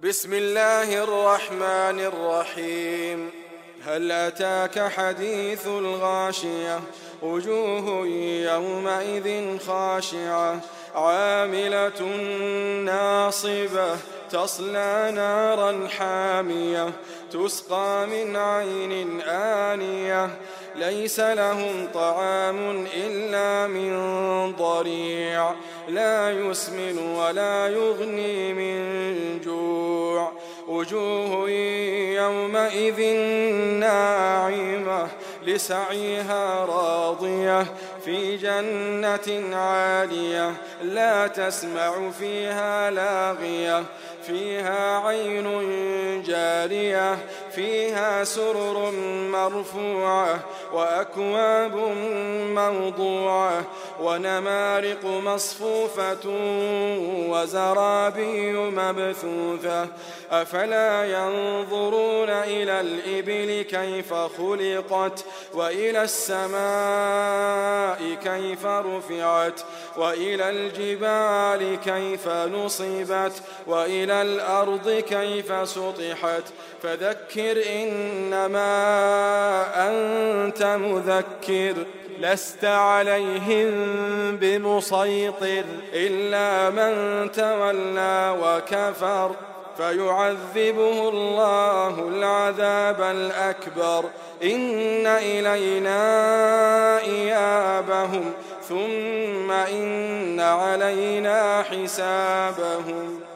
بسم الله الرحمن الرحيم. هل أتاك حديث الغاشية؟ وجوه يومئذ خاشعة عاملة ناصبة تصلى نارا حامية تسقى من عين آنية ليس لهم طعام إلا من ضريع لا يسمن ولا يغني من جوع. وجوه يومئذ ناعمة لسعيها راضية في جنة عالية لا تسمع فيها لاغية فيها عين جارية فيها سرر مرفوعة وأكواب موضوعة ونمارق مصفوفة وزرابي مبثوثة. أفلا ينظرون إلى الإبل كيف خلقت وإلى السماء كيف رفعت وإلى الجبال كيف نصبت وإلى الأرض كيف سطحت. فذكر إنما أنت مذكر لست عليهم بمسيطر إلا من تولى وكفر فيعذبه الله العذاب الأكبر. إن إلينا إيابهم ثم إن علينا حسابهم.